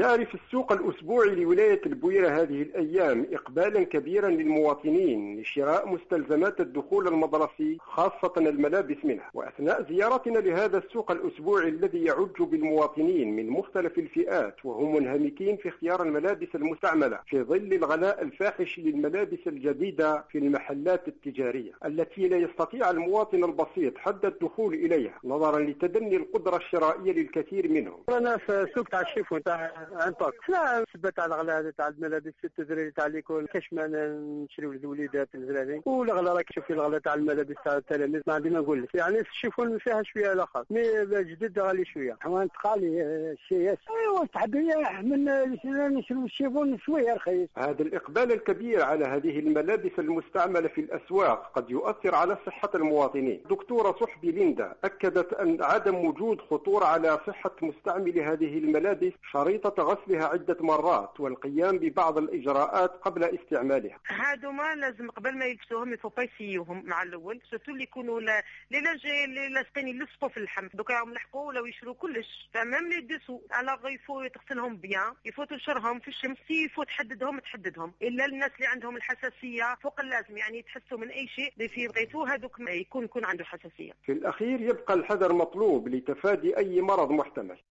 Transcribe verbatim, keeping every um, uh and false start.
يعرف السوق الأسبوعي لولاية البويرة هذه الأيام إقبالا كبيرا للمواطنين لشراء مستلزمات الدخول المدرسي خاصة الملابس منها. وأثناء زيارتنا لهذا السوق الأسبوعي الذي يعج بالمواطنين من مختلف الفئات وهم منهمكين في اختيار الملابس المستعملة في ظل الغلاء الفاحش للملابس الجديدة في المحلات التجارية التي لا يستطيع المواطن البسيط حد الدخول إليها نظرا لتدني القدرة الشرائية للكثير منهم. أنا في سوق تاع الشيفون تاع أنطاك، لا سبة تاع الغلاء تاع الملابس التدريب تاع ليكول كاش ما نشريو للوليدات الزراري، والغلاء راك تشوفي الغلاء تاع الملابس تاع التلاميذ ما عندي ما نقول لك، يعني الشيفون فيها شوية لا خاص مي جديد غالي شوية. حوان تقالي السياس ايوا تحبيه من نشرو الشيفون شوية رخيص. هذا الإقبال الكبير على هذه الملابس المستعملة في الأسواق قد يؤثر على صحة المواطنين. دكتورة صحبي ليندا أكدت أن عدم وجود خطورة على صحة مستعمل هذه الملابس شريطة غسلها عدة مرات والقيام ببعض الإجراءات قبل استعمالها. هادو ما لازم قبل ما يلبسوهم يفوبا يسيوهم مع الأول، سورتو اللي يكونوا لا لاجي لاصقين يلصقوا في اللحم دوكا راهم لحقوا ولا يشروا كلش، فمام لي ديسو على يفو تغسلهم بيان، يفو تنشرهم في الشمس، يفو تحددهم تحددهم، إلا الناس اللي عندهم الحساسية فوق اللازم يعني يتحسوا من أي شيء اللي في بغيتوه هذوك يكون يكون عنده حساسية. في الأخير يبقى الحذر مطلوب لتفادي أي مرض محتمل.